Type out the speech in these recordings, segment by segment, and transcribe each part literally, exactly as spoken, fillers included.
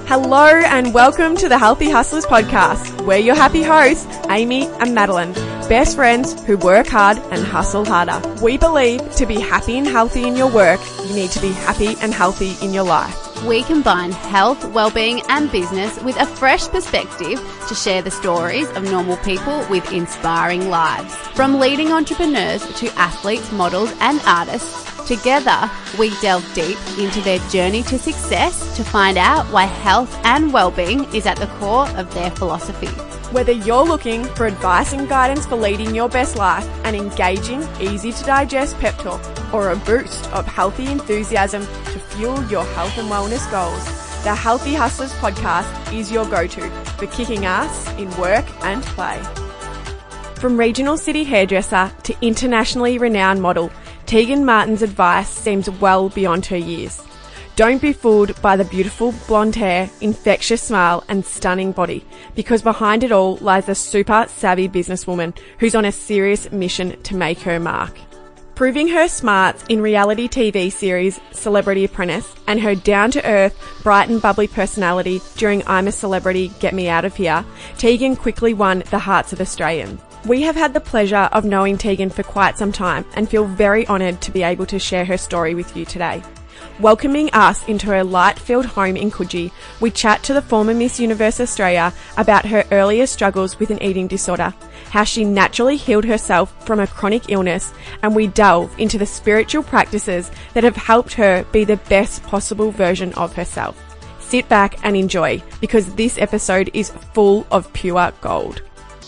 Hello and welcome to the Healthy Hustlers podcast. We're your happy hosts, Amy and Madeline, best friends who work hard and hustle harder. We believe to be happy and healthy in your work, you need to be happy and healthy in your life. We combine health, well-being and business with a fresh perspective to share the stories of normal people with inspiring lives. From leading entrepreneurs to athletes, models and artists, together, we delve deep into their journey to success to find out why health and well-being is at the core of their philosophy. Whether you're looking for advice and guidance for leading your best life, an engaging, easy-to-digest pep talk, or a boost of healthy enthusiasm to fuel your health and wellness goals, the Healthy Hustlers podcast is your go-to for kicking ass in work and play. From regional city hairdresser to internationally renowned model, Tegan Martin's advice seems well beyond her years. Don't be fooled by the beautiful blonde hair, infectious smile and stunning body, because behind it all lies a super savvy businesswoman who's on a serious mission to make her mark. Proving her smarts in reality T V series Celebrity Apprentice and her down-to-earth, bright and bubbly personality during I'm a Celebrity, Get Me Out of Here, Tegan quickly won the hearts of Australians. We have had the pleasure of knowing Tegan for quite some time and feel very honoured to be able to share her story with you today. Welcoming us into her light-filled home in Coogee, we chat to the former Miss Universe Australia about her earlier struggles with an eating disorder, how she naturally healed herself from a chronic illness, and we delve into the spiritual practices that have helped her be the best possible version of herself. Sit back and enjoy, because this episode is full of pure gold.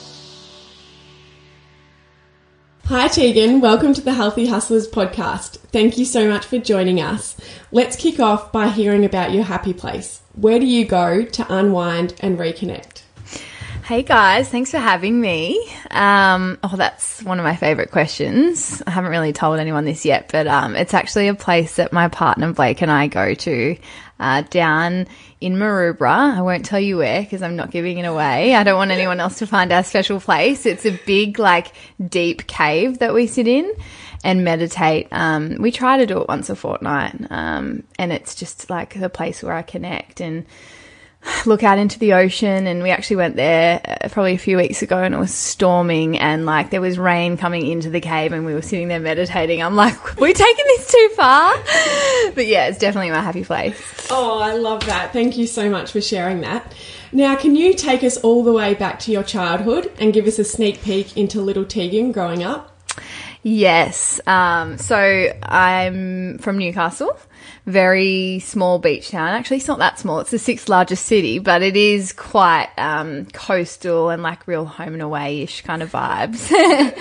Hi Tegan, welcome to the Healthy Hustlers podcast. Thank you so much for joining us. Let's kick off by hearing about your happy place. Where do you go to unwind and reconnect? Hey guys, thanks for having me. Um, oh, that's one of my favourite questions. I haven't really told anyone this yet, but um, it's actually a place that my partner Blake and I go to uh, down in Maroubra. I won't tell you where because I'm not giving it away. I don't want anyone else to find our special place. It's a big, like, deep cave that we sit in and meditate. Um, we try to do it once a fortnight, um, and it's just like the place where I connect and look out into the ocean. And we actually went there uh, probably a few weeks ago and it was storming and like there was rain coming into the cave and we were sitting there meditating. I'm like, we're taking this too far. But yeah, it's definitely my happy place. Oh, I love that. Thank you so much for sharing that. Now, can you take us all the way back to your childhood and give us a sneak peek into little Tegan growing up? Yes. Um, so I'm from Newcastle. Very small beach town. Actually, it's not that small. It's the sixth largest city, but it is quite um, coastal and like real home and away-ish kind of vibes.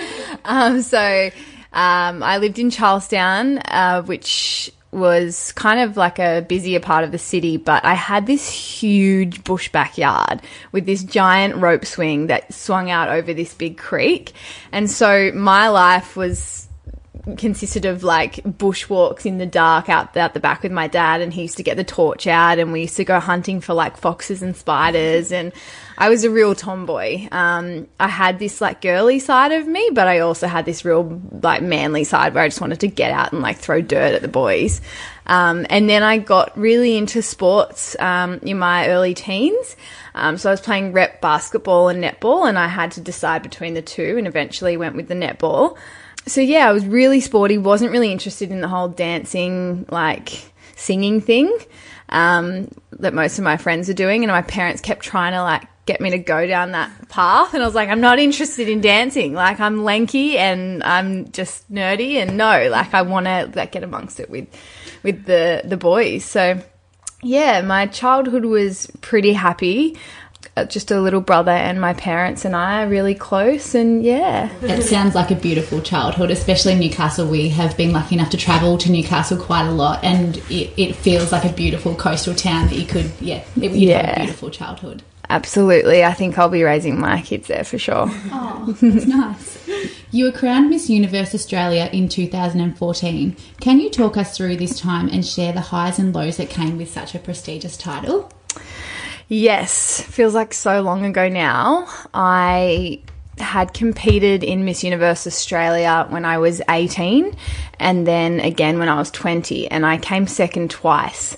um, so um, I lived in Charlestown, uh, which was kind of like a busier part of the city, but I had this huge bush backyard with this giant rope swing that swung out over this big creek. And so my life was consisted of like bushwalks in the dark out, out the back with my dad, and he used to get the torch out and we used to go hunting for like foxes and spiders, and I was a real tomboy. Um, I had this like girly side of me, but I also had this real like manly side where I just wanted to get out and like throw dirt at the boys. Um, and then I got really into sports um, in my early teens. Um, so I was playing rep basketball and netball, and I had to decide between the two and eventually went with the netball. So yeah, I was really sporty, wasn't really interested in the whole dancing, like singing thing um, that most of my friends are doing. And my parents kept trying to like get me to go down that path. And I was like, I'm not interested in dancing. Like I'm lanky and I'm just nerdy, and no, like I want to like get amongst it with, with the, the boys. So yeah, my childhood was pretty happy. Just a little brother and my parents and I are really close, and yeah. It sounds like a beautiful childhood, especially in Newcastle. We have been lucky enough to travel to Newcastle quite a lot, and it, it feels like a beautiful coastal town that you could, yeah, it, you'd yeah. have a beautiful childhood. Absolutely. I think I'll be raising my kids there for sure. Oh, that's nice. You were crowned Miss Universe Australia in two thousand fourteen. Can you talk us through this time and share the highs and lows that came with such a prestigious title? Yes, feels like so long ago now. I had competed in Miss Universe Australia when I was eighteen and then again when I was twenty, and I came second twice.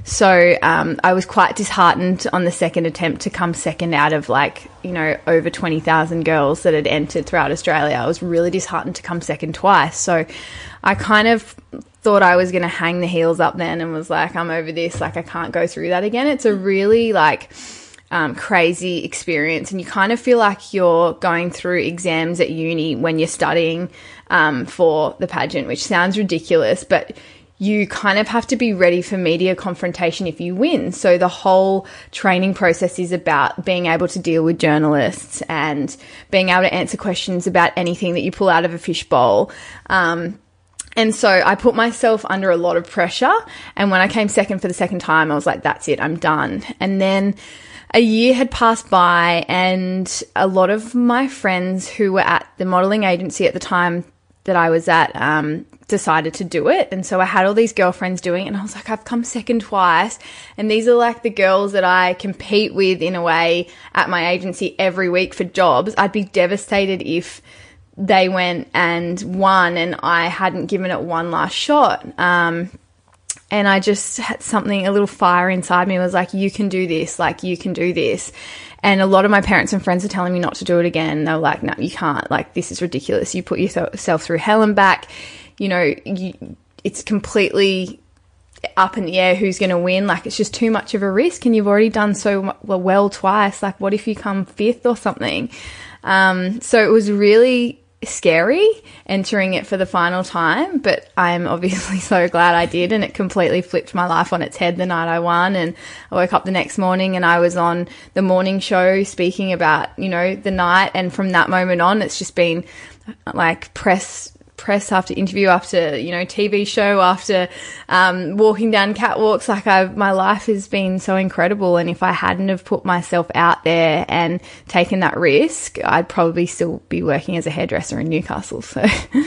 So um, I was quite disheartened on the second attempt to come second out of, like, you know, over twenty thousand girls that had entered throughout Australia. I was really disheartened to come second twice. So I kind of thought I was going to hang the heels up then and was like, I'm over this. Like, I can't go through that again. It's a really, like, Um, crazy experience, and you kind of feel like you're going through exams at uni when you're studying um, for the pageant, which sounds ridiculous, but you kind of have to be ready for media confrontation if you win. So the whole training process is about being able to deal with journalists and being able to answer questions about anything that you pull out of a fishbowl. Um, And so I put myself under a lot of pressure, and when I came second for the second time, I was like, that's it, I'm done. And then a year had passed by, and a lot of my friends who were at the modelling agency at the time that I was at um, decided to do it. And so I had all these girlfriends doing it, and I was like, I've come second twice, and these are like the girls that I compete with in a way at my agency every week for jobs. I'd be devastated if they went and won and I hadn't given it one last shot. Um, and I just had something, a little fire inside me was like, you can do this, like, you can do this. And a lot of my parents and friends are telling me not to do it again. They were like, no, you can't. Like, this is ridiculous. You put yourself through hell and back. You know, you, it's completely up in the air who's going to win. Like, it's just too much of a risk, and you've already done so well twice. Like, what if you come fifth or something? Um, so it was really scary entering it for the final time, but I'm obviously so glad I did, and it completely flipped my life on its head the night I won. And I woke up the next morning and I was on the morning show speaking about, you know, the night, and from that moment on it's just been like press press after interview after, you know, T V show after um, walking down catwalks. Like, I, my life has been so incredible, and if I hadn't have put myself out there and taken that risk, I'd probably still be working as a hairdresser in Newcastle. So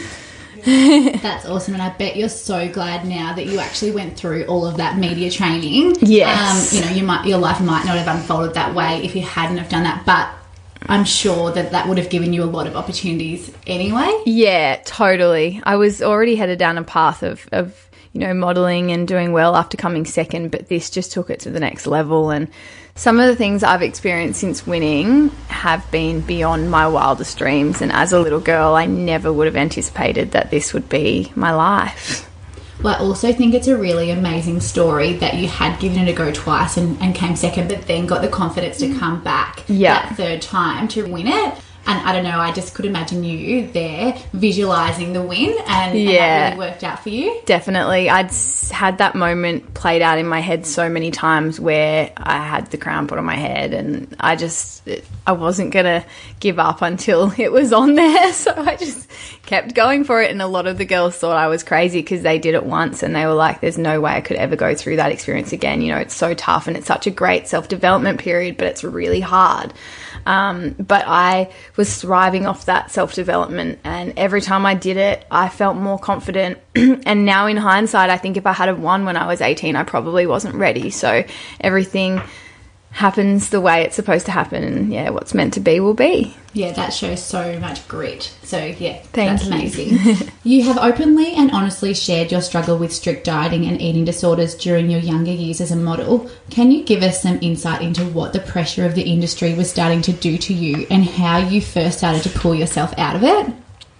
that's awesome, and I bet you're so glad now that you actually went through all of that media training. Yes. Um, you know, you might, your life might not have unfolded that way if you hadn't have done that, but I'm sure that that would have given you a lot of opportunities anyway. Yeah, totally. I was already headed down a path of, of, you know, modelling and doing well after coming second, but this just took it to the next level. And some of the things I've experienced since winning have been beyond my wildest dreams. And as a little girl, I never would have anticipated that this would be my life. Well, I also think it's a really amazing story that you had given it a go twice and, and came second, but then got the confidence to come back yeah. that third time to win it. And I don't know, I just could imagine you there visualising the win, and, yeah. and that really worked out for you. Definitely. I'd had that moment played out in my head so many times where I had the crown put on my head, and I just, I wasn't going to give up until it was on there. So I just kept going for it. And a lot of the girls thought I was crazy because they did it once, and they were like, there's no way I could ever go through that experience again. You know, it's so tough, and it's such a great self-development period, but it's really hard. Um, but I was thriving off that self-development, and every time I did it, I felt more confident. And now in hindsight, I think if I had have won when I was eighteen, I probably wasn't ready. So everything happens the way it's supposed to happen, and yeah, what's meant to be will be. Yeah, that shows so much grit. So yeah, Thank that's you. amazing. You have openly and honestly shared your struggle with strict dieting and eating disorders during your younger years as a model. Can you give us some insight into what the pressure of the industry was starting to do to you, and how you first started to pull yourself out of it?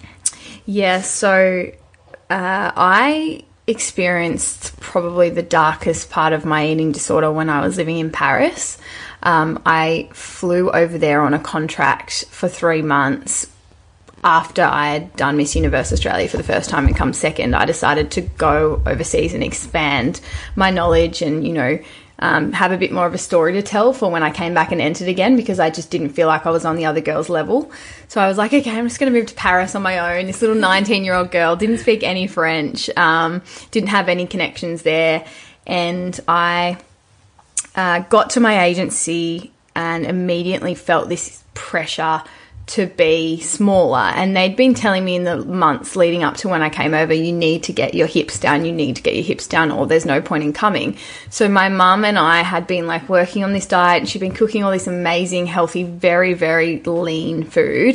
Yeah, so uh, I experienced probably the darkest part of my eating disorder when I was living in Paris. Um, I flew over there on a contract for three months after I had done Miss Universe Australia for the first time and come second. I decided to go overseas and expand my knowledge and, you know, um, have a bit more of a story to tell for when I came back and entered again, because I just didn't feel like I was on the other girls' level. So I was like, okay, I'm just going to move to Paris on my own. This little nineteen-year-old girl, didn't speak any French, um, didn't have any connections there. And I uh, got to my agency and immediately felt this pressure to be smaller, and they'd been telling me in the months leading up to when I came over, you need to get your hips down, you need to get your hips down, or there's no point in coming. So my mum and I had been like working on this diet, and she'd been cooking all this amazing, healthy, very, very lean food.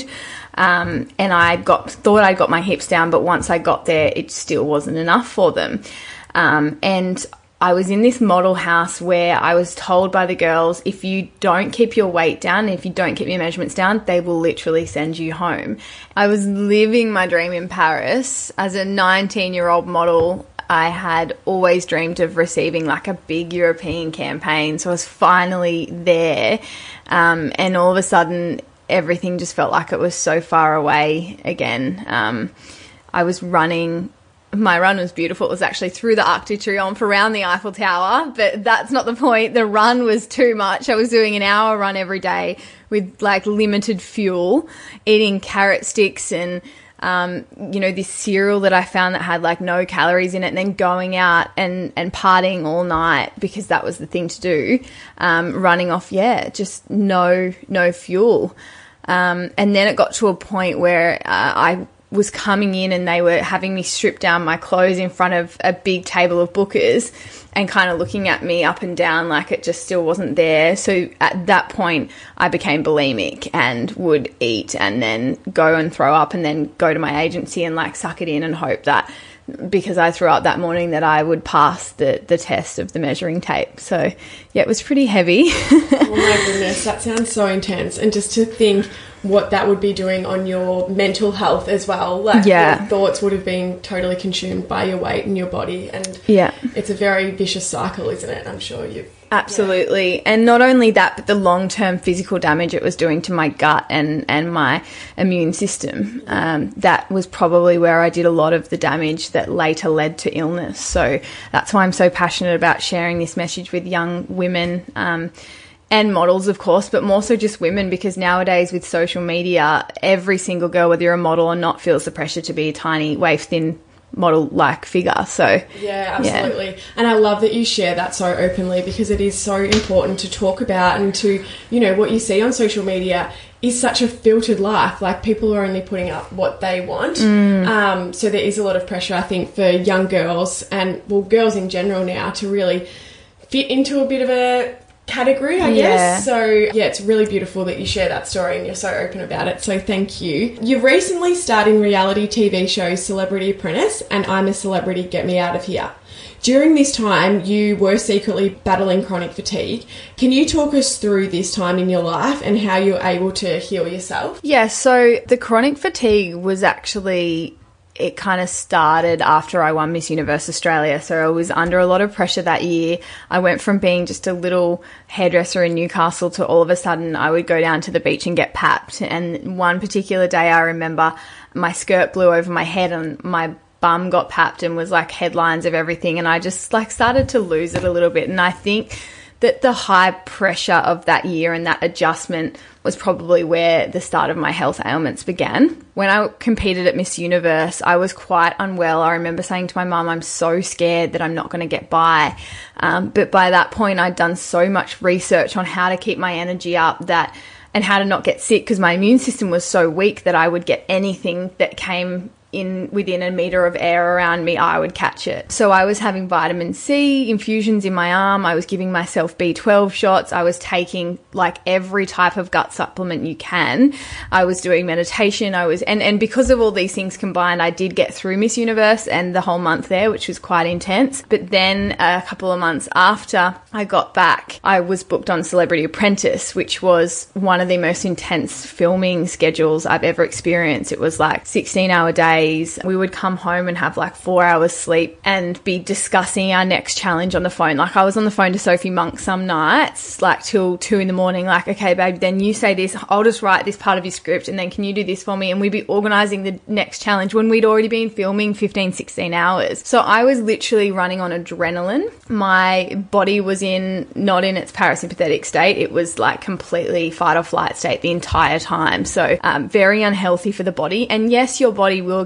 Um, and I got thought I got my hips down, but once I got there, it still wasn't enough for them. Um, and I was in this model house where I was told by the girls, if you don't keep your weight down, if you don't keep your measurements down, they will literally send you home. I was living my dream in Paris. As a nineteen-year-old model, I had always dreamed of receiving like a big European campaign. So I was finally there. Um, and all of a sudden, everything just felt like it was so far away again. Um, I was running... My run was beautiful. It was actually through the Arc de Triomphe around the Eiffel Tower, but that's not the point. The run was too much. I was doing an hour run every day with like limited fuel, eating carrot sticks and, um, you know, this cereal that I found that had like no calories in it, and then going out and, and partying all night because that was the thing to do. Um, running off, yeah, just no, no fuel. Um, and then it got to a point where uh, I was coming in and they were having me strip down my clothes in front of a big table of bookers and kind of looking at me up and down like it just still wasn't there. So at that point, I became bulimic and would eat and then go and throw up and then go to my agency and like suck it in and hope that because I threw up that morning that I would pass the, the test of the measuring tape. So, yeah, it was pretty heavy. Oh, my goodness. That sounds so intense. And just to think what that would be doing on your mental health as well. Like, yeah. your thoughts would have been totally consumed by your weight and your body. And yeah. it's a very vicious cycle, isn't it? I'm sure you've... Absolutely. Yeah. And not only that, but the long-term physical damage it was doing to my gut and, and my immune system. Um, that was probably where I did a lot of the damage that later led to illness. So that's why I'm so passionate about sharing this message with young women, um, and models, of course, but more so just women, because nowadays with social media, every single girl, whether you're a model or not, feels the pressure to be a tiny, waif-thin model-like figure. So yeah, absolutely. Yeah. And I love that you share that so openly, because it is so important to talk about, and to, you know, what you see on social media is such a filtered life. Like, people are only putting up what they want. Mm. Um, so there is a lot of pressure, I think, for young girls and, well, girls in general now to really fit into a bit of a category, I yeah. guess. So yeah, it's really beautiful that you share that story and you're so open about it. So thank you. You've recently starred in reality T V shows Celebrity Apprentice and I'm a Celebrity, Get Me Out of Here. During this time, you were secretly battling chronic fatigue. Can you talk us through this time in your life and how you were able to heal yourself? Yeah, so the chronic fatigue was actually... it kind of started after I won Miss Universe Australia. So I was under a lot of pressure that year. I went from being just a little hairdresser in Newcastle to all of a sudden I would go down to the beach and get papped. And one particular day I remember my skirt blew over my head and my bum got papped and was like headlines of everything. And I just like started to lose it a little bit. And I think that the high pressure of that year and that adjustment was probably where the start of my health ailments began. When I competed at Miss Universe, I was quite unwell. I remember saying to my mum, I'm so scared that I'm not going to get by. Um, but by that point, I'd done so much research on how to keep my energy up that, and how to not get sick, because my immune system was so weak that I would get anything that came in within a meter of air around me, I would catch it. So I was having vitamin C infusions in my arm. I was giving myself B twelve shots. I was taking like every type of gut supplement you can. I was doing meditation. I was, and, and because of all these things combined, I did get through Miss Universe and the whole month there, which was quite intense. But then a couple of months after I got back, I was booked on Celebrity Apprentice, which was one of the most intense filming schedules I've ever experienced. It was like sixteen hour days. We would come home and have like four hours sleep and be discussing our next challenge on the phone. Like, I was on the phone to Sophie Monk some nights, like till two in the morning, like, okay, babe, then you say this, I'll just write this part of your script, and then can you do this for me? And we'd be organising the next challenge when we'd already been filming fifteen, sixteen hours. So I was literally running on adrenaline. My body was in, not in its parasympathetic state. It was like completely fight or flight state the entire time. So um, very unhealthy for the body. And yes, your body will get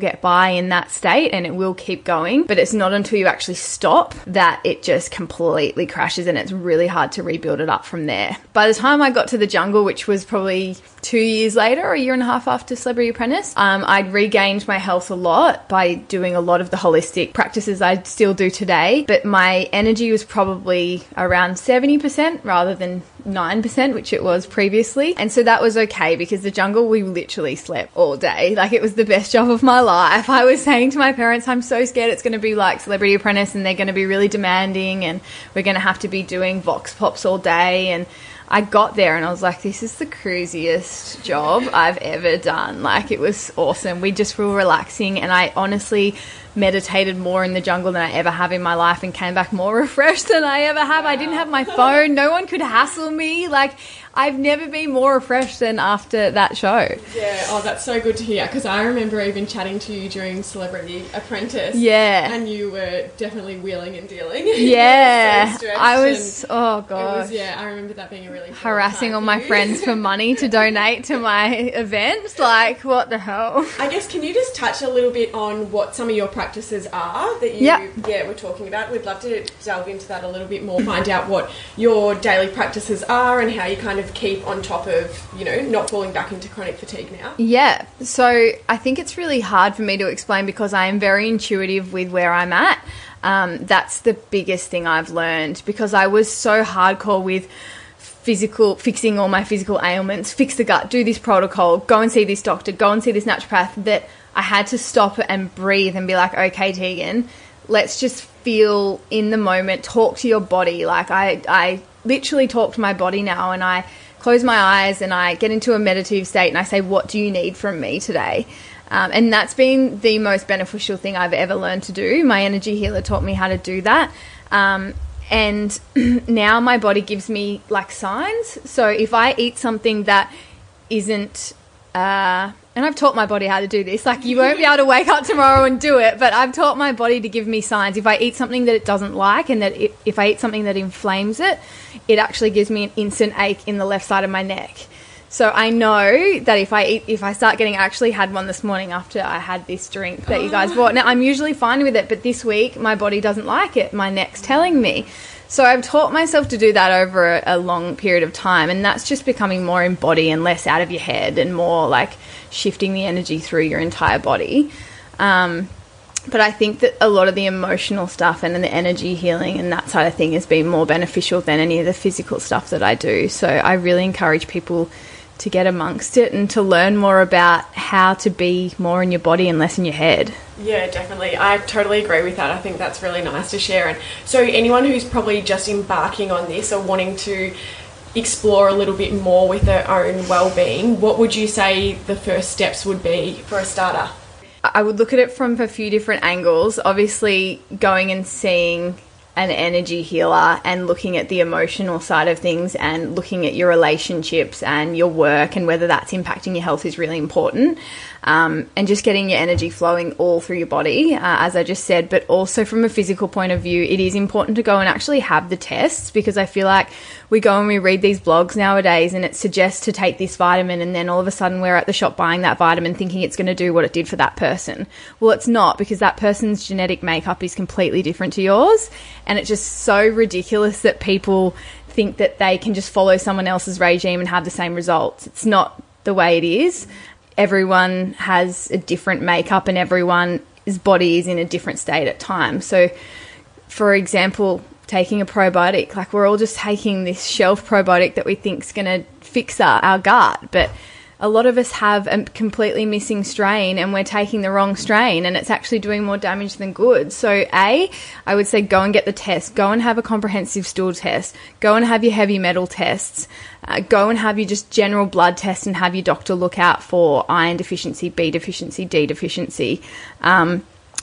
get by in that state and it will keep going. But it's not until you actually stop that it just completely crashes, and it's really hard to rebuild it up from there. By the time I got to the jungle, which was probably two years later, a year and a half after Celebrity Apprentice, um, I'd regained my health a lot by doing a lot of the holistic practices I still do today. But my energy was probably around seventy percent rather than nine percent, which it was previously. And so that was okay, because the jungle, we literally slept all day. Like, it was the best job of my life. I was saying to my parents, I'm so scared it's going to be like Celebrity Apprentice and they're going to be really demanding and we're going to have to be doing vox pops all day. And I got there and I was like, this is the cruisiest job I've ever done. Like, it was awesome. We just were relaxing, and I honestly meditated more in the jungle than I ever have in my life and came back more refreshed than I ever have. I didn't have my phone. No one could hassle me. Like, I've never been more refreshed than after that show. Yeah, oh, that's so good to hear, because I remember even chatting to you during Celebrity Apprentice. Yeah. And you were definitely wheeling and dealing. Yeah. So I was, oh gosh. It was, yeah, I remember that being a really harassing all my friends for money to donate to my events. Like, what the hell? I guess, can you just touch a little bit on what some of your practices are that you yep. yeah, we're talking about? We'd love to delve into that a little bit more, find out what your daily practices are and how you kind of keep on top of, you know, not falling back into chronic fatigue now. Yeah. So I think it's really hard for me to explain because I am very intuitive with where I'm at. Um, that's the biggest thing I've learned, because I was so hardcore with physical, fixing all my physical ailments, fix the gut, do this protocol, go and see this doctor, go and see this naturopath, that I had to stop and breathe and be like, okay, Tegan, let's just feel in the moment, talk to your body. Like, I, I literally talk to my body now, and I close my eyes and I get into a meditative state and I say, what do you need from me today? Um, and that's been the most beneficial thing I've ever learned to do. My energy healer taught me how to do that. Um, and now my body gives me like signs. So if I eat something that isn't, uh, and I've taught my body how to do this, like, you won't be able to wake up tomorrow and do it, but I've taught my body to give me signs. If I eat something that it doesn't like, and that it, if I eat something that inflames it, it actually gives me an instant ache in the left side of my neck. So I know that if I eat, if I start getting, I actually had one this morning after I had this drink that you guys bought. Now, I'm usually fine with it, but this week my body doesn't like it. My neck's telling me. So I've taught myself to do that over a, a long period of time, and that's just becoming more in body and less out of your head, and more like shifting the energy through your entire body. Um, but I think that a lot of the emotional stuff and the energy healing and that side of thing has been more beneficial than any of the physical stuff that I do. So I really encourage people to get amongst it and to learn more about how to be more in your body and less in your head. Yeah, definitely. I totally agree with that. I think that's really nice to share. And so anyone who's probably just embarking on this or wanting to explore a little bit more with their own well-being, what would you say the first steps would be for a starter? I would look at it from a few different angles. Obviously, going and seeing an energy healer and looking at the emotional side of things and looking at your relationships and your work and whether that's impacting your health is really important. Um, and just getting your energy flowing all through your body, uh, as I just said. But also from a physical point of view, it is important to go and actually have the tests, because I feel like we go and we read these blogs nowadays and it suggests to take this vitamin, and then all of a sudden we're at the shop buying that vitamin thinking it's going to do what it did for that person. Well, it's not, because that person's genetic makeup is completely different to yours, and it's just so ridiculous that people think that they can just follow someone else's regime and have the same results. It's not the way it is. Everyone has a different makeup and everyone's body is in a different state at times. So, for example, taking a probiotic, like, we're all just taking this shelf probiotic that we think is going to fix our, our gut, but a lot of us have a completely missing strain and we're taking the wrong strain, and it's actually doing more damage than good. So A, I would say go and get the test. Go and have a comprehensive stool test. Go and have your heavy metal tests. Uh, go and have your just general blood test and have your doctor look out for iron deficiency, B deficiency, D deficiency. Um,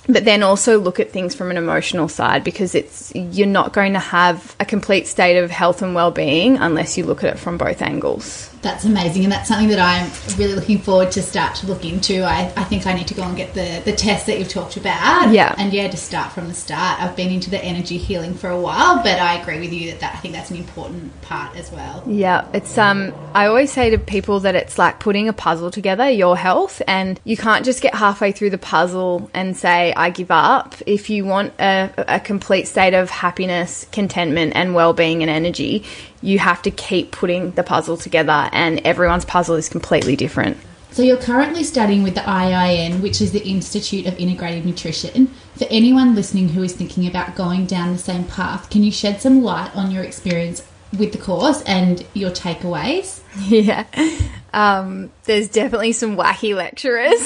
but then also look at things from an emotional side, because it's you're not going to have a complete state of health and well-being unless you look at it from both angles. That's amazing, and that's something that I'm really looking forward to start to look into. I, I think I need to go and get the, the test that you've talked about. Yeah. And yeah, to start from the start. I've been into the energy healing for a while, but I agree with you that, that I think that's an important part as well. Yeah, it's um I always say to people that it's like putting a puzzle together, your health, and you can't just get halfway through the puzzle and say, I give up. If you want a, a complete state of happiness, contentment and well-being and energy, you have to keep putting the puzzle together, and everyone's puzzle is completely different. So you're currently studying with the I I N, which is the Institute of Integrative Nutrition. For anyone listening who is thinking about going down the same path, can you shed some light on your experience with the course and your takeaways? Yeah. Um, there's definitely some wacky lecturers.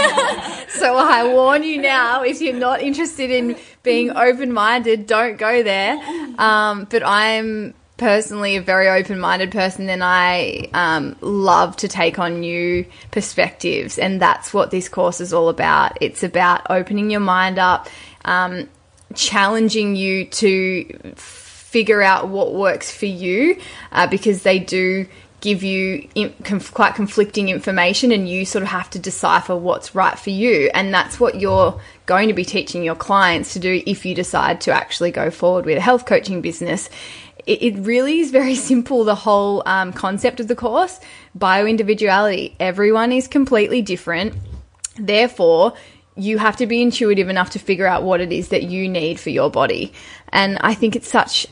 So I warn you now, if you're not interested in being open-minded, don't go there. Um, but I'm personally a very open-minded person, and I um, love to take on new perspectives, and that's what this course is all about. It's about opening your mind up, um, challenging you to figure out what works for you, uh, because they do give you in, conf- quite conflicting information, and you sort of have to decipher what's right for you, and that's what you're going to be teaching your clients to do if you decide to actually go forward with a health coaching business. It really is very simple, the whole um, concept of the course. Bio-individuality. Everyone is completely different. Therefore, you have to be intuitive enough to figure out what it is that you need for your body. And I think it's such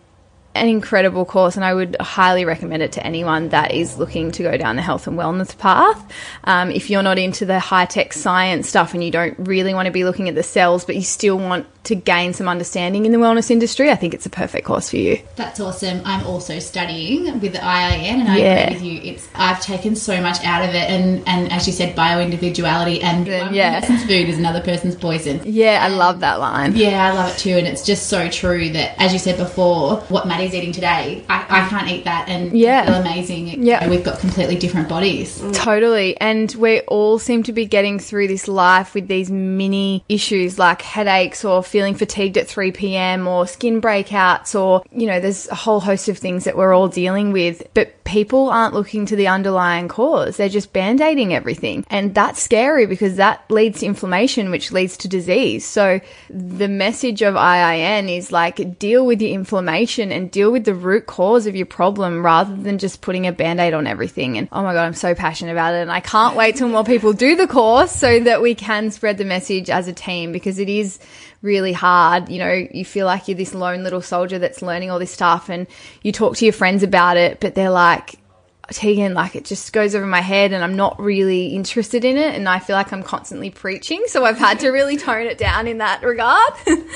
an incredible course, and I would highly recommend it to anyone that is looking to go down the health and wellness path. Um, if you're not into the high-tech science stuff and you don't really want to be looking at the cells, but you still want to gain some understanding in the wellness industry, I think it's a perfect course for you. That's awesome. I'm also studying with the I I N, and I Yeah. agree with you. It's I've taken so much out of it, and, and as you said, bio-individuality, and Then, one yeah. person's food is another person's poison. Yeah, I love that line. Yeah, I love it too, and it's just so true that, as you said before, what Maddie's eating today, I, I can't eat that and Yeah. feel amazing. Yeah. You know, we've got completely different bodies. Totally. And we all seem to be getting through this life with these mini issues like headaches or feeling fatigued at three p.m. or skin breakouts, or, you know, there's a whole host of things that we're all dealing with. But people aren't looking to the underlying cause. They're just band-aiding everything. And that's scary, because that leads to inflammation, which leads to disease. So the message of I I N is like, deal with your inflammation and deal with the root cause of your problem, rather than just putting a band-aid on everything. And oh my God, I'm so passionate about it. And I can't wait till more people do the course so that we can spread the message as a team, because it is really hard. You know, you feel like you're this lone little soldier that's learning all this stuff, and you talk to your friends about it, but they're like, Tegan, like, it just goes over my head and I'm not really interested in it, and I feel like I'm constantly preaching, so I've had to really tone it down in that regard.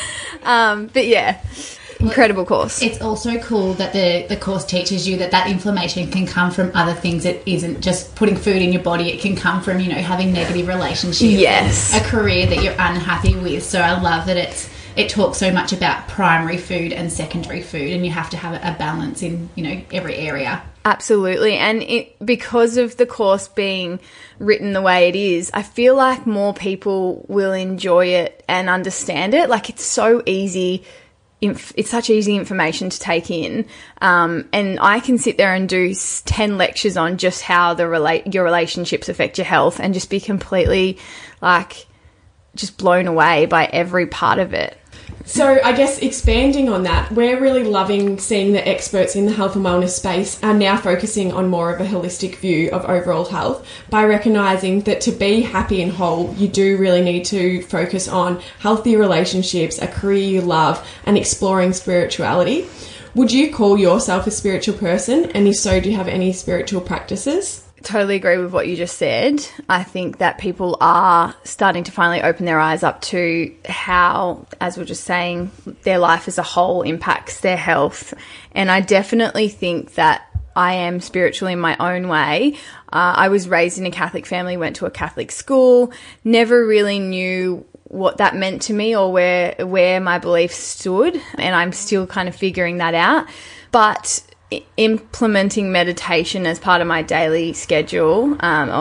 um, but yeah, incredible course. It's also cool that the, the course teaches you that that inflammation can come from other things. It isn't just putting food in your body. It can come from, you know, having negative relationships. Yes. A career that you're unhappy with. So I love that it's it talks so much about primary food and secondary food, and you have to have a balance in, you know, every area. Absolutely. And it, because of the course being written the way it is, I feel like more people will enjoy it and understand it. Like, it's so easy. Inf- it's such easy information to take in. Um, and I can sit there and do ten lectures on just how the relate your relationships affect your health, and just be completely, like, just blown away by every part of it. So I guess expanding on that, we're really loving seeing that experts in the health and wellness space are now focusing on more of a holistic view of overall health, by recognising that to be happy and whole, you do really need to focus on healthy relationships, a career you love, and exploring spirituality. Would you call yourself a spiritual person? And if so, do you have any spiritual practices? Totally agree with what you just said. I think that people are starting to finally open their eyes up to how, as we we're just saying, their life as a whole impacts their health. And I definitely think that I am spiritual in my own way. Uh, I was raised in a Catholic family, went to a Catholic school, never really knew what that meant to me or where where my beliefs stood, and I'm still kind of figuring that out. But implementing meditation as part of my daily schedule, um, or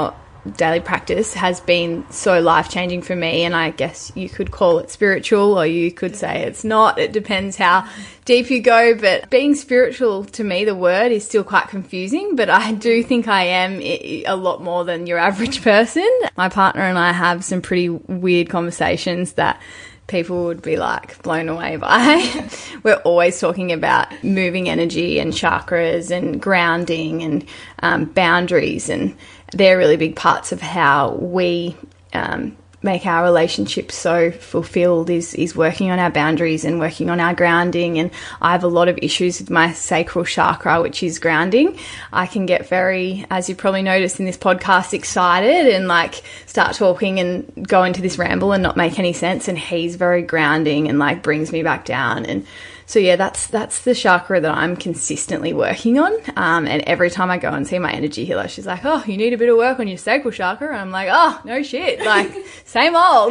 daily practice has been so life-changing for me, and I guess you could call it spiritual or you could say it's not. It depends how deep you go, but being spiritual, to me, the word is still quite confusing, but I do think I am a lot more than your average person. My partner and I have some pretty weird conversations that people would be like blown away by. We're always talking about moving energy and chakras and grounding and um, boundaries, and they're really big parts of how we um, make our relationship so fulfilled is, is working on our boundaries and working on our grounding. And I have a lot of issues with my sacral chakra, which is grounding. I can get very, as you probably noticed in this podcast, excited and like start talking and go into this ramble and not make any sense. And he's very grounding and like brings me back down. And so, yeah, that's that's the chakra that I'm consistently working on. Um, and every time I go and see my energy healer, she's like, oh, you need a bit of work on your sacral chakra. And I'm like, oh, no shit. Like, same old.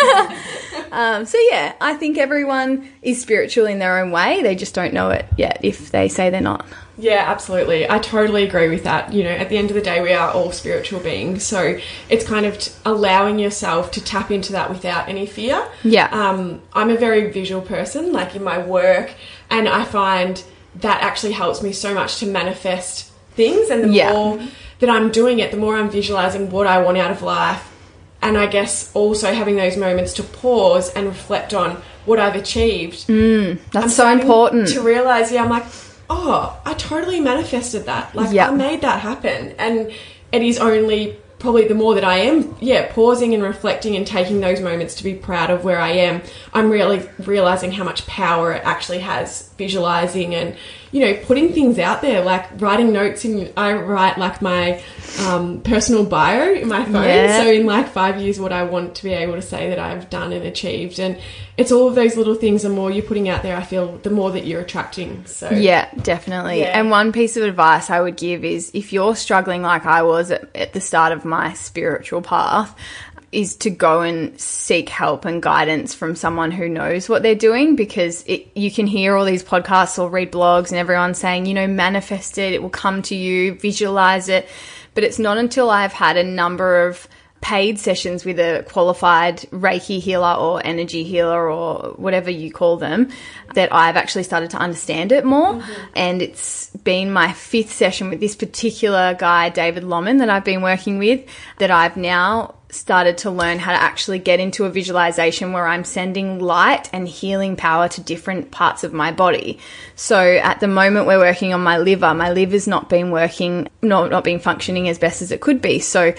um, so, yeah, I think everyone is spiritual in their own way. They just don't know it yet if they say they're not. Yeah, absolutely. I totally agree with that. You know, at the end of the day, we are all spiritual beings. So it's kind of t- allowing yourself to tap into that without any fear. Yeah. Um, I'm a very visual person, like in my work, and I find that actually helps me so much to manifest things. And the yeah. more that I'm doing it, the more I'm visualizing what I want out of life. And I guess also having those moments to pause and reflect on what I've achieved. Mm, that's I'm so important. To realize, yeah, I'm like, oh, I totally manifested that. Like, yep. I made that happen. And it is only probably the more that I am, yeah, pausing and reflecting and taking those moments to be proud of where I am, I'm really realizing how much power it actually has, visualizing and, you know, putting things out there, like writing notes in, I write like my um, personal bio in my phone. Yeah. So in like five years, what I want to be able to say that I've done and achieved. And it's all of those little things. The more you're putting out there, I feel the more that you're attracting. So yeah, definitely. Yeah. And one piece of advice I would give is if you're struggling like I was at, at the start of my spiritual path, is to go and seek help and guidance from someone who knows what they're doing, because it, you can hear all these podcasts or read blogs and everyone's saying, you know, manifest it, it will come to you, visualize it. But it's not until I've had a number of paid sessions with a qualified Reiki healer or energy healer or whatever you call them that I've actually started to understand it more. Mm-hmm. And it's been my fifth session with this particular guy, David Lomman, that I've been working with, that I've now started to learn how to actually get into a visualization where I'm sending light and healing power to different parts of my body. So at the moment we're working on my liver. My liver's not been working, not, not been functioning as best as it could be. So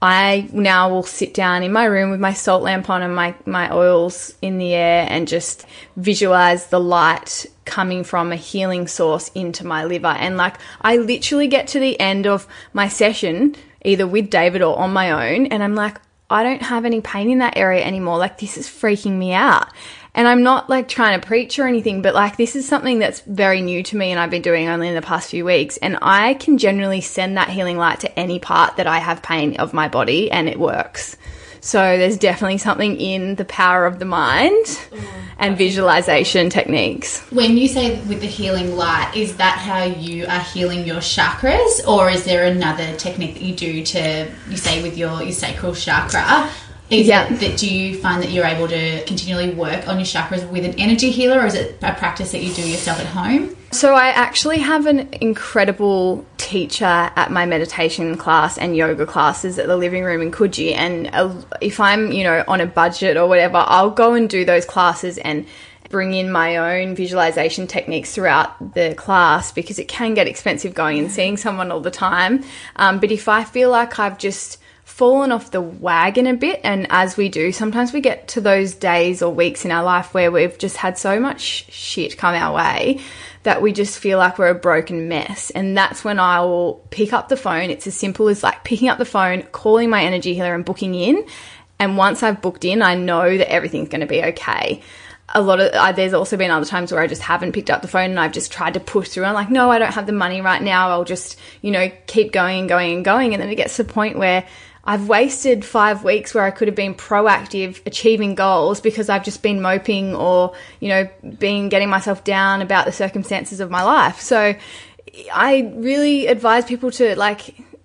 I now will sit down in my room with my salt lamp on and my, my oils in the air and just visualize the light coming from a healing source into my liver. And like, I literally get to the end of my session, either with David or on my own, and I'm like, I don't have any pain in that area anymore. Like, this is freaking me out. And I'm not like trying to preach or anything, but like this is something that's very new to me and I've been doing only in the past few weeks. And I can generally send that healing light to any part that I have pain of my body and it works. So there's definitely something in the power of the mind mm, and visualization techniques. When you say with the healing light, is that how you are healing your chakras, or is there another technique that you do to, you say with your, your sacral chakra? Is yeah. it that do you find that you're able to continually work on your chakras with an energy healer, or is it a practice that you do yourself at home? So I actually have an incredible teacher at my meditation class and yoga classes at the Living Room in Coogee. And uh, if I'm, you know, on a budget or whatever, I'll go and do those classes and bring in my own visualization techniques throughout the class, because it can get expensive going and seeing someone all the time. Um, but if I feel like I've just fallen off the wagon a bit, and as we do, sometimes we get to those days or weeks in our life where we've just had so much shit come our way that we just feel like we're a broken mess. And that's when I will pick up the phone. It's as simple as like picking up the phone, calling my energy healer and booking in. And once I've booked in, I know that everything's going to be okay. A lot of, uh, there's also been other times where I just haven't picked up the phone and I've just tried to push through. I'm like, no, I don't have the money right now. I'll just, you know, keep going and going and going. And then it gets to the point where I've wasted five weeks where I could have been proactive, achieving goals, because I've just been moping or, you know, been getting myself down about the circumstances of my life. So I really advise people to, like,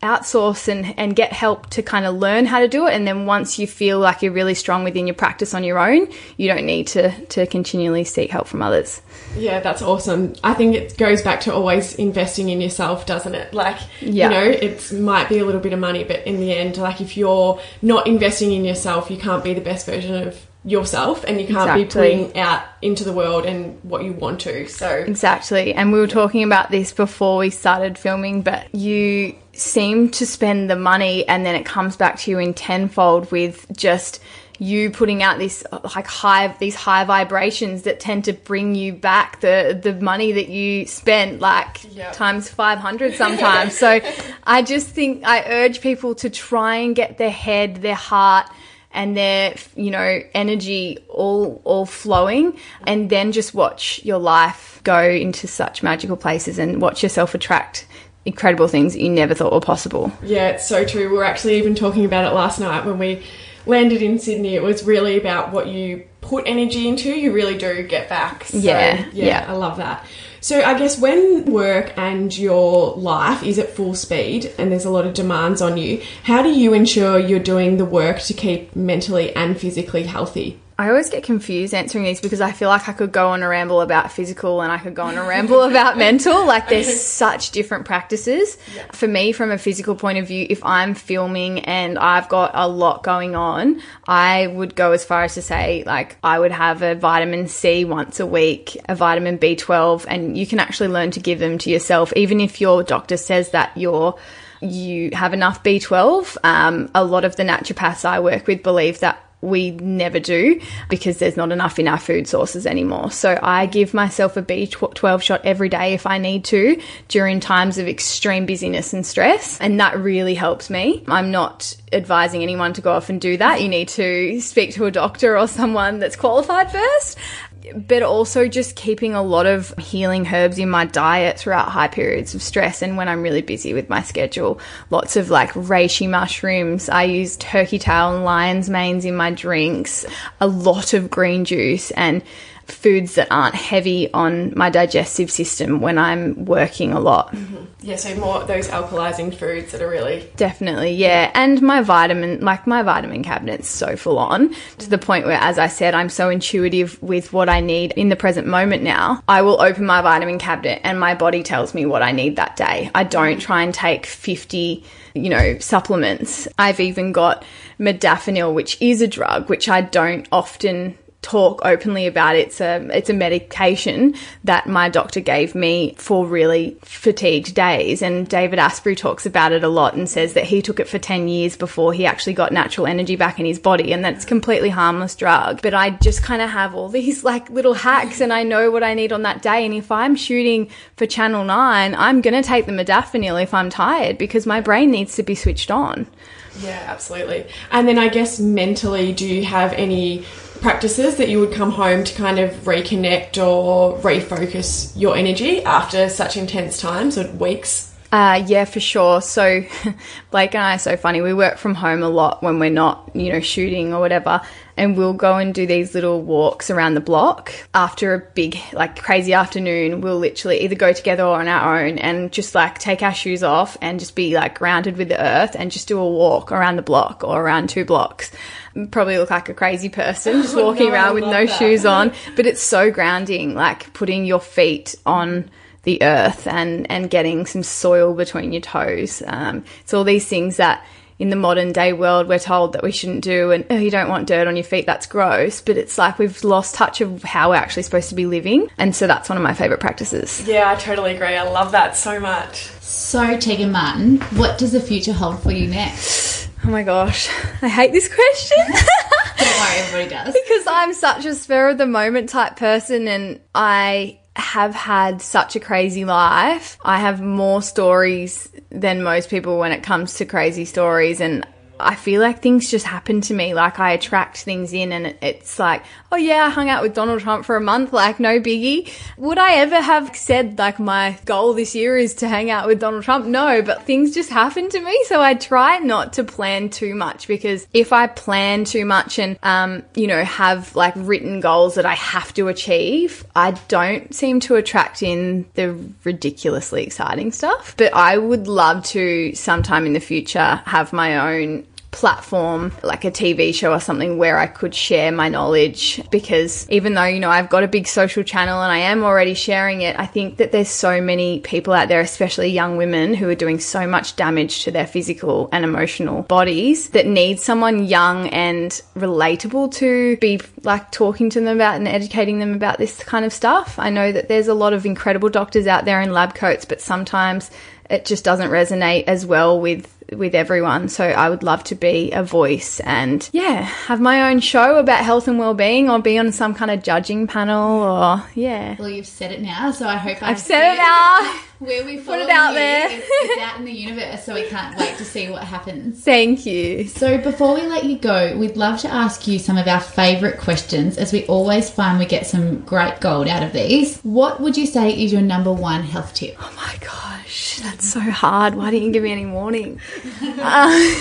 outsource and, and get help to kind of learn how to do it. And then once you feel like you're really strong within your practice on your own, you don't need to, to continually seek help from others. Yeah, that's awesome. I think it goes back to always investing in yourself, doesn't it? Like, yeah. you know, it might be a little bit of money, but in the end, like if you're not investing in yourself, you can't be the best version of yourself, and you can't exactly. be putting out into the world and what you want to. So exactly. And we were talking about this before we started filming, but you seem to spend the money and then it comes back to you in tenfold with just you putting out this like high these high vibrations that tend to bring you back the the money that you spent like yep. times five hundred sometimes. So I just think I urge people to try and get their head, their heart and their, you know, energy all all flowing, and then just watch your life go into such magical places and watch yourself attract incredible things that you never thought were possible. Yeah, it's so true. We were actually even talking about it last night when we landed in Sydney. It was really about what you put energy into, you really do get back. So, yeah, yeah, yeah. I love that. So I guess when work and your life is at full speed and there's a lot of demands on you, how do you ensure you're doing the work to keep mentally and physically healthy? I always get confused answering these because I feel like I could go on a ramble about physical and I could go on a ramble about mental. Like there's such different practices. Yeah. For me, from a physical point of view, if I'm filming and I've got a lot going on, I would go as far as to say, like, I would have a vitamin C once a week, a vitamin B twelve, and you can actually learn to give them to yourself. Even if your doctor says that you're you have enough B twelve, um, a lot of the naturopaths I work with believe that we never do because there's not enough in our food sources anymore. So I give myself a B twelve shot every day if I need to during times of extreme busyness and stress, and that really helps me. I'm not advising anyone to go off and do that. You need to speak to a doctor or someone that's qualified first. But also just keeping a lot of healing herbs in my diet throughout high periods of stress and when I'm really busy with my schedule. Lots of like reishi mushrooms. I use turkey tail and lion's manes in my drinks. A lot of green juice and foods that aren't heavy on my digestive system when I'm working a lot. Mm-hmm. Yeah, so more those alkalizing foods that are really... Definitely, yeah. And my vitamin, like my vitamin cabinet's so full on to the point where, as I said, I'm so intuitive with what I need in the present moment now. I will open my vitamin cabinet and my body tells me what I need that day. I don't try and take fifty, you know, supplements. I've even got modafinil, which is a drug, which I don't often talk openly about. It's a it's a medication that my doctor gave me for really fatigued days, and David Asprey talks about it a lot and says that he took it for ten years before he actually got natural energy back in his body, and that's a completely harmless drug. But I just kind of have all these like little hacks and I know what I need on that day, and if I'm shooting for Channel nine, I'm going to take the modafinil if I'm tired because my brain needs to be switched on. Yeah, absolutely. And then I guess mentally, do you have any practices that you would come home to kind of reconnect or refocus your energy after such intense times or weeks? Uh, yeah, for sure. So Blake and I are so funny. We work from home a lot when we're not, you know, shooting or whatever. And we'll go and do these little walks around the block. After a big, like, crazy afternoon, we'll literally either go together or on our own and just, like, take our shoes off and just be, like, grounded with the earth and just do a walk around the block or around two blocks. Probably look like a crazy person just walking no, around with no that. shoes on. But it's so grounding, like, putting your feet on the earth and, and getting some soil between your toes. Um, it's all these things that in the modern day world we're told that we shouldn't do, and oh, you don't want dirt on your feet, that's gross. But it's like we've lost touch of how we're actually supposed to be living, and so that's one of my favourite practices. Yeah, I totally agree. I love that so much. So Tegan Martin, what does the future hold for you next? Oh my gosh, I hate this question. Don't worry, everybody does. Because I'm such a spur of the moment type person, and I have had such a crazy life. I have more stories than most people when it comes to crazy stories, and I feel like things just happen to me. Like I attract things in, and it's like, oh yeah, I hung out with Donald Trump for a month, like no biggie. Would I ever have said like my goal this year is to hang out with Donald Trump? No, but things just happen to me. So I try not to plan too much, because if I plan too much and, um, you know, have like written goals that I have to achieve, I don't seem to attract in the ridiculously exciting stuff. But I would love to sometime in the future have my own platform, like a T V show or something, where I could share my knowledge, because even though, you know, I've got a big social channel and I am already sharing it, I think that there's so many people out there, especially young women, who are doing so much damage to their physical and emotional bodies, that need someone young and relatable to be like talking to them about and educating them about this kind of stuff. I know that there's a lot of incredible doctors out there in lab coats, but sometimes it just doesn't resonate as well with with everyone. So I would love to be a voice and yeah, have my own show about health and well-being, or be on some kind of judging panel, or yeah. Well, you've said it now, so I hope I've said it now. Where we put it out you, there. It's, it's out in the universe, so we can't wait to see what happens. Thank you. So before we let you go, we'd love to ask you some of our favourite questions, as we always find we get some great gold out of these. What would you say is your number one health tip? Oh my gosh, that's so hard. Why didn't you give me any warning? uh,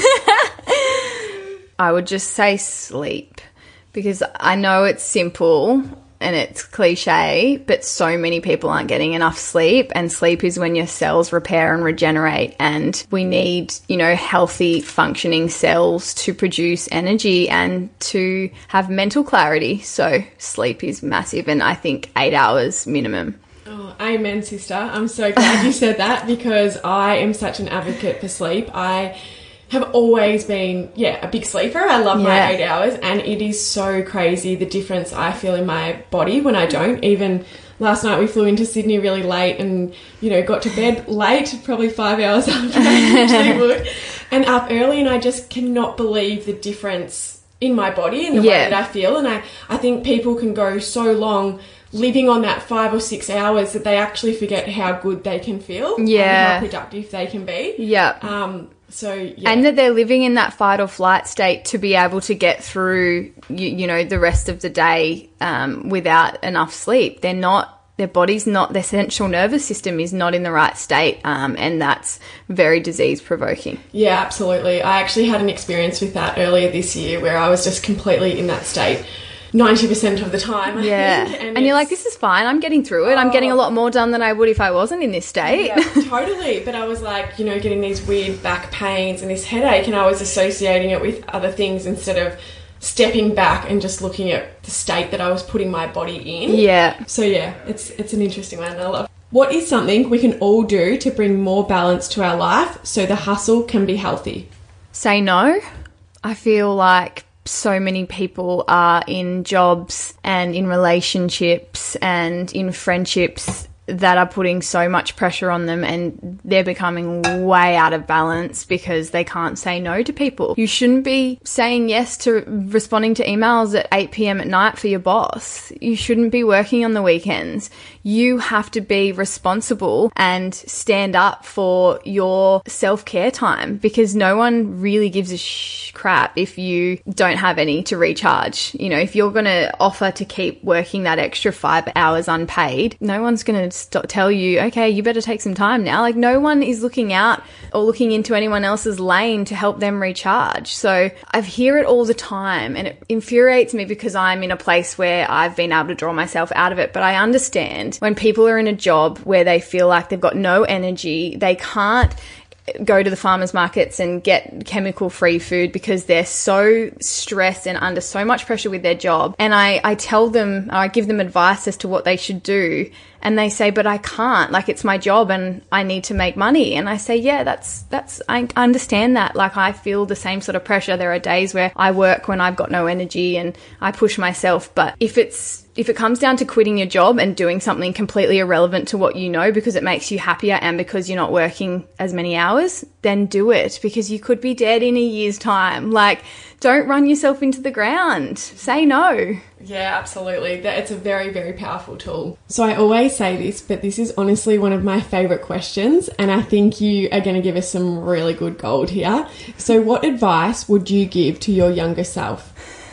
I would just say sleep, because I know it's simple and it's cliche, but so many people aren't getting enough sleep, and sleep is when your cells repair and regenerate, and we need, you know, healthy functioning cells to produce energy and to have mental clarity. So sleep is massive, and I think eight hours minimum. Oh, amen, sister. I'm so glad you said that, because I am such an advocate for sleep. I have always been, yeah, a big sleeper. I love Yeah. my eight hours, and it is so crazy the difference I feel in my body when I don't. Even last night we flew into Sydney really late and, you know, got to bed late, probably five hours after I usually would, and up early, and I just cannot believe the difference in my body and the Yeah. way that I feel. And I, I think people can go so long living on that five or six hours that they actually forget how good they can feel Yeah. and how productive they can be. Yeah. Um, so, yeah. And that they're living in that fight or flight state to be able to get through, you, you know, the rest of the day um, without enough sleep. They're not, their body's not, their central nervous system is not in the right state, um, and that's very disease provoking. Yeah, absolutely. I actually had an experience with that earlier this year where I was just completely in that state ninety percent of the time, I Yeah. think. And, and you're like, this is fine. I'm getting through it. I'm getting a lot more done than I would if I wasn't in this state. Yeah, totally. But I was like, you know, getting these weird back pains and this headache, and I was associating it with other things instead of stepping back and just looking at the state that I was putting my body in. Yeah. So yeah, it's it's an interesting one, and I love it. What is something we can all do to bring more balance to our life so the hustle can be healthy? Say no. I feel like so many people are in jobs and in relationships and in friendships that are putting so much pressure on them, and they're becoming way out of balance because they can't say no to people. You shouldn't be saying yes to responding to emails at eight p.m. at night for your boss. You shouldn't be working on the weekends. You have to be responsible and stand up for your self-care time, because no one really gives a sh- crap if you don't have any to recharge. You know, if you're going to offer to keep working that extra five hours unpaid, no one's going to st- tell you, okay, you better take some time now. Like, no one is looking out or looking into anyone else's lane to help them recharge. So I hear it all the time, and it infuriates me because I'm in a place where I've been able to draw myself out of it. But I understand when people are in a job where they feel like they've got no energy, they can't go to the farmers markets and get chemical free food because they're so stressed and under so much pressure with their job. And I, I tell them, I give them advice as to what they should do. And they say, but I can't, like, it's my job and I need to make money. And I say, yeah, that's, that's, I understand that. Like, I feel the same sort of pressure. There are days where I work when I've got no energy and I push myself. But if it's if it comes down to quitting your job and doing something completely irrelevant to what you know because it makes you happier and because you're not working as many hours, then do it, because you could be dead in a year's time. Like, don't run yourself into the ground. Say no. Yeah, absolutely. That it's a very, very powerful tool. So I always say this, but this is honestly one of my favourite questions, and I think you are going to give us some really good gold here. So what advice would you give to your younger self?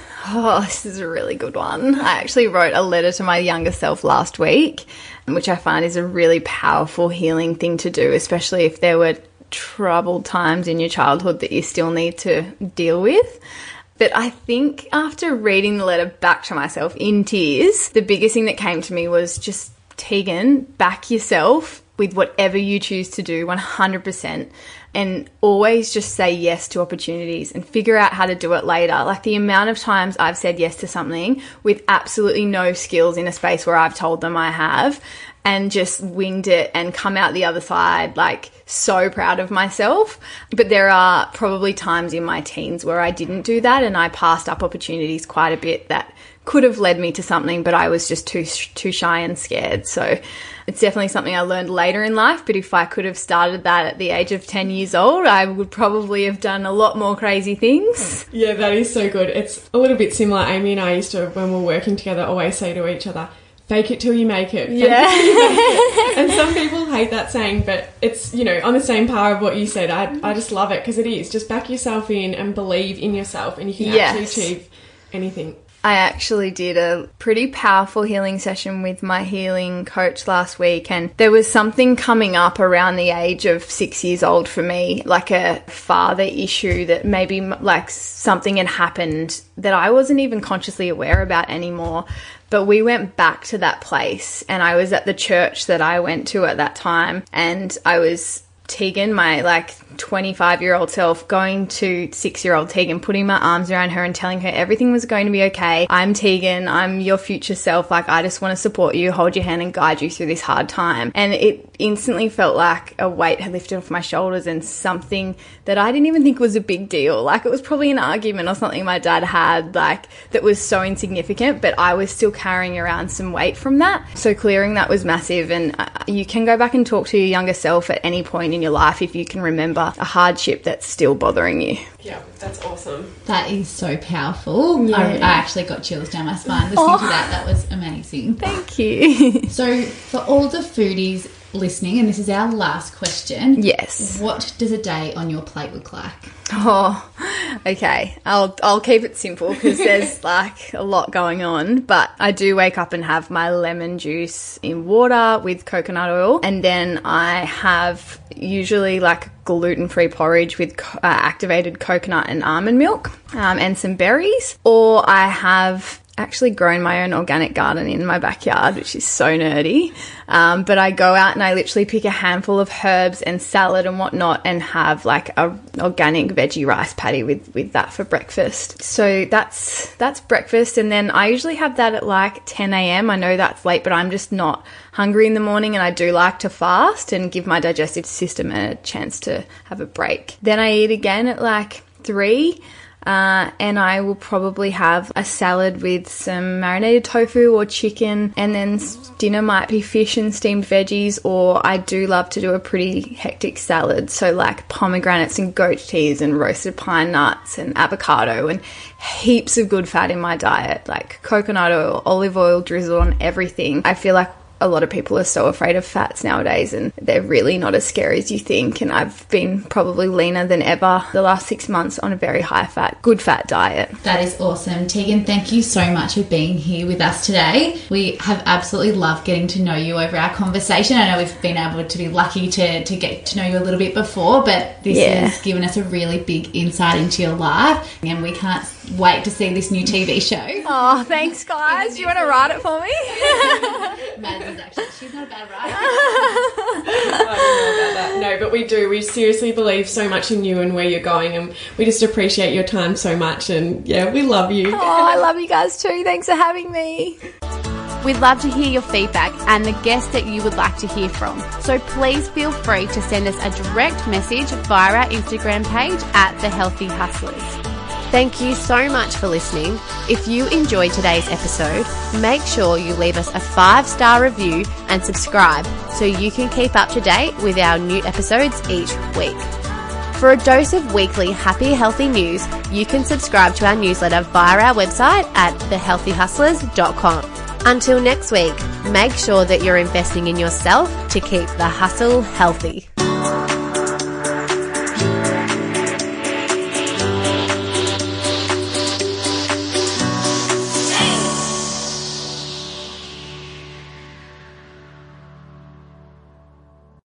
Oh, this is a really good one. I actually wrote a letter to my younger self last week, which I find is a really powerful healing thing to do, especially if there were troubled times in your childhood that you still need to deal with. But I think after reading the letter back to myself in tears, the biggest thing that came to me was just, Tegan, back yourself with whatever you choose to do one hundred percent, and always just say yes to opportunities and figure out how to do it later. Like, the amount of times I've said yes to something with absolutely no skills in a space where I've told them I have, and just winged it and come out the other side, like, so proud of myself. But there are probably times in my teens where I didn't do that, and I passed up opportunities quite a bit that could have led me to something, but I was just too too shy and scared. So it's definitely something I learned later in life, but if I could have started that at the age of ten years old, I would probably have done a lot more crazy things. Yeah, that is so good. It's a little bit similar. Amy and I used to, when we were working together, always say to each other, fake it till you make it. Fake Yeah. it till you make it. And some people hate that saying, but it's, you know, on the same par of what you said. I, I just love it, because it is. Just back yourself in and believe in yourself, and you can Yes. actually achieve anything. I actually did a pretty powerful healing session with my healing coach last week, and there was something coming up around the age of six years old for me, like a father issue that maybe like something had happened that I wasn't even consciously aware about anymore. But we went back to that place, and I was at the church that I went to at that time, and I was Tegan, my like twenty-five year old self, going to six year old Tegan, putting my arms around her and telling her everything was going to be okay. I'm Tegan, I'm your future self. Like, I just want to support you, hold your hand and guide you through this hard time. And it instantly felt like a weight had lifted off my shoulders, and something that I didn't even think was a big deal. Like, it was probably an argument or something my dad had, like, that was so insignificant, but I was still carrying around some weight from that. So clearing that was massive. And uh, you can go back and talk to your younger self at any point in your life if you can remember a hardship that's still bothering you. Yeah, that's awesome. That is so powerful. Yeah. I, I actually got chills down my spine listening Oh. to that. That was amazing. Thank you. So, for all the foodies listening, and this is our last question. Yes. What does a day on your plate look like? Oh, okay. I'll I'll keep it simple because there's like a lot going on. But I do wake up and have my lemon juice in water with coconut oil, and then I have usually like gluten-free porridge with co- uh, activated coconut and almond milk, um, and some berries. Or I have actually grown my own organic garden in my backyard, which is so nerdy. Um, but I go out and I literally pick a handful of herbs and salad and whatnot and have like a organic veggie rice patty with, with that for breakfast. So that's, that's breakfast. And then I usually have that at like ten a.m. I know that's late, but I'm just not hungry in the morning, and I do like to fast and give my digestive system a chance to have a break. Then I eat again at like three. Uh, and I will probably have a salad with some marinated tofu or chicken, and then dinner might be fish and steamed veggies, or I do love to do a pretty hectic salad, so like pomegranates and goat cheese and roasted pine nuts and avocado and heaps of good fat in my diet, like coconut oil, olive oil drizzled on everything. I feel like a lot of people are so afraid of fats nowadays, and they're really not as scary as you think. And I've been probably leaner than ever the last six months on a very high fat, good fat diet. That is awesome. Tegan, thank you so much for being here with us today. We have absolutely loved getting to know you over our conversation. I know we've been able to be lucky to, to get to know you a little bit before, but this Yeah. has given us a really big insight into your life, and we can't wait to see this new T V show. Oh, thanks, guys. Do you want to write it for me? Mads is actually, she's not a bad writer. I don't know about that. No, but we do. We seriously believe so much in you and where you're going, and we just appreciate your time so much. And yeah, we love you. Oh, I love you guys too. Thanks for having me. We'd love to hear your feedback and the guests that you would like to hear from. So please feel free to send us a direct message via our Instagram page at The Healthy Hustlers. Thank you so much for listening. If you enjoyed today's episode, make sure you leave us a five-star review and subscribe so you can keep up to date with our new episodes each week. For a dose of weekly happy, healthy news, you can subscribe to our newsletter via our website at the healthy hustlers dot com. Until next week, make sure that you're investing in yourself to keep the hustle healthy.